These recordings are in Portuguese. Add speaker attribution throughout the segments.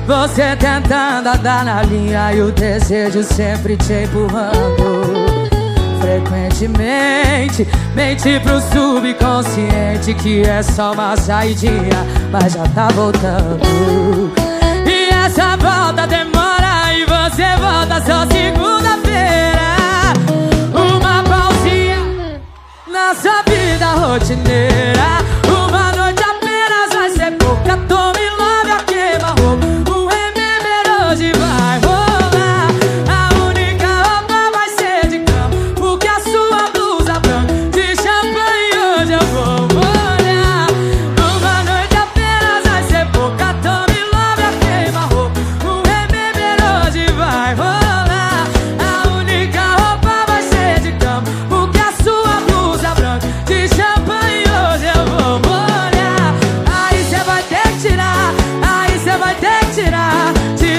Speaker 1: Você tentando andar na linha e o desejo sempre te empurrando. Frequentemente mente pro subconsciente que é só uma saidinha, mas já tá voltando. E essa volta demora e você volta só segunda-feira. Uma pausinha na sua vida rotineira. Uma noite apenas vai ser pouca. Tome logo a queima-roupa. O remember hoje vai rolar. A única roupa vai ser de cama, porque a sua blusa branca de champanhe hoje eu vou molhar. Uma noite apenas vai ser pouca. Tome logo a queima-roupa. O remember hoje vai rolar. A única roupa vai ser de cama, porque a sua blusa branca de champanhe hoje eu vou molhar. Aí cê vai ter que tirar, aí cê vai ter que tirar,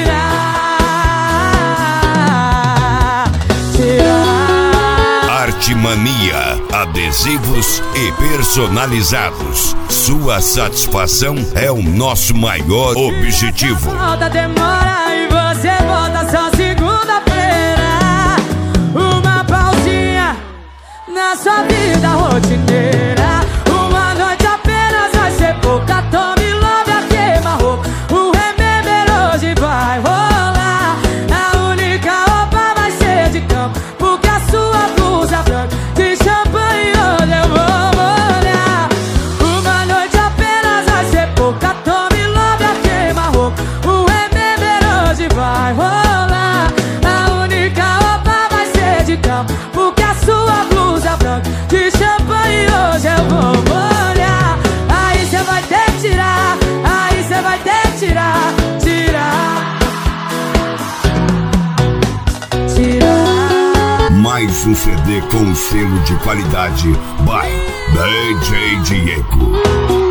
Speaker 1: tirar.
Speaker 2: Artimania, adesivos e personalizados. Sua satisfação é o nosso maior objetivo.
Speaker 1: Volta demora e você volta só segunda-feira. Uma pausinha na sua vida rotineira. Uma noite apenas vai ser pouca. Tome logo a queima-roupa. O remember hoje vai rolar. A única roupa vai ser de campo, porque a sua blusa branca de champanhe hoje eu vou molhar. Uma noite apenas vai ser pouca. Tome logo a queima-roupa. O remember hoje vai rolar. A única roupa vai ser de campo, porque a sua blusa branca de champanhe hoje eu vou molhar. Aí cê vai ter que tirar, aí cê vai ter que tirar, tirar, tirar.
Speaker 2: Mais um CD com selo de qualidade by DJ Diego.